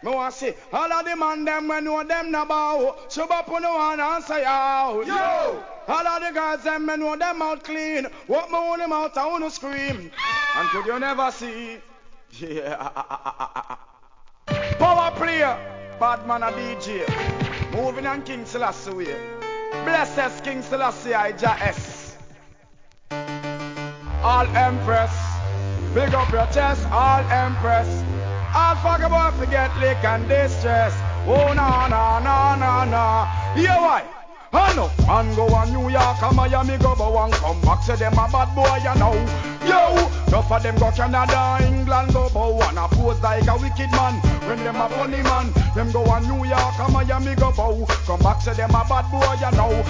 Me want see all of the man them when know them na bow. Shove up on the one and say out. Yo! All of the girls them when know them out clean. What me want them out I wanna scream. And could you never see? Yeah. Power player, bad man a DJ. Moving on King Selassie way. Blessed King Selassie I S. All Empress. Big up your chest, all Empress. All fuck about forget lick and distress. Oh no no no no no. Yeah why? I know. Man go on New York and Miami go but one come back. Say them a bad boy you know. Yo, enough of them go Canada, England go but one a pose like a wicked man. When them a funny man, them go on New York and Miami go bow. Come back say them a bad boy you know.